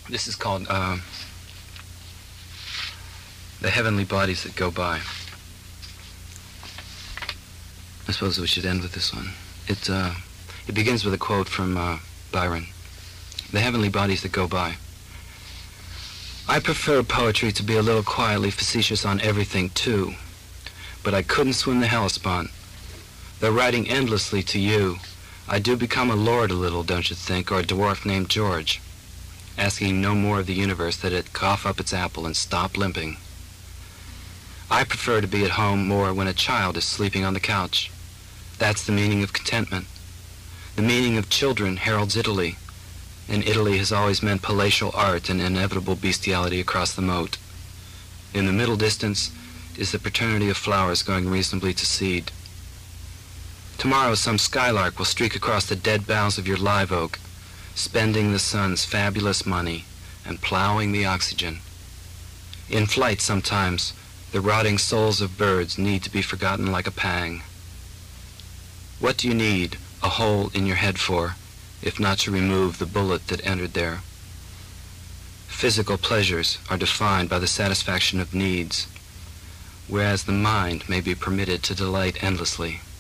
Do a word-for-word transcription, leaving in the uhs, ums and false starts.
This is called uh, The Heavenly Bodies That Go By. I suppose we should end with this one. It, uh, it begins with a quote from uh, Byron. The heavenly bodies that go by. I prefer poetry to be a little quietly facetious on everything, too. But I couldn't swim the Hellespont. Though writing endlessly to you, I do become a lord a little, don't you think, or a dwarf named George, asking no more of the universe that it cough up its apple and stop limping. I prefer to be at home more when a child is sleeping on the couch. That's the meaning of contentment. The meaning of children heralds Italy, and Italy has always meant palatial art and inevitable bestiality across the moat. In the middle distance is the paternity of flowers going reasonably to seed. Tomorrow some skylark will streak across the dead boughs of your live oak, spending the sun's fabulous money and plowing the oxygen. In flight sometimes, the rotting souls of birds need to be forgotten like a pang. What do you need a hole in your head for, if not to remove the bullet that entered there? Physical pleasures are defined by the satisfaction of needs, whereas the mind may be permitted to delight endlessly.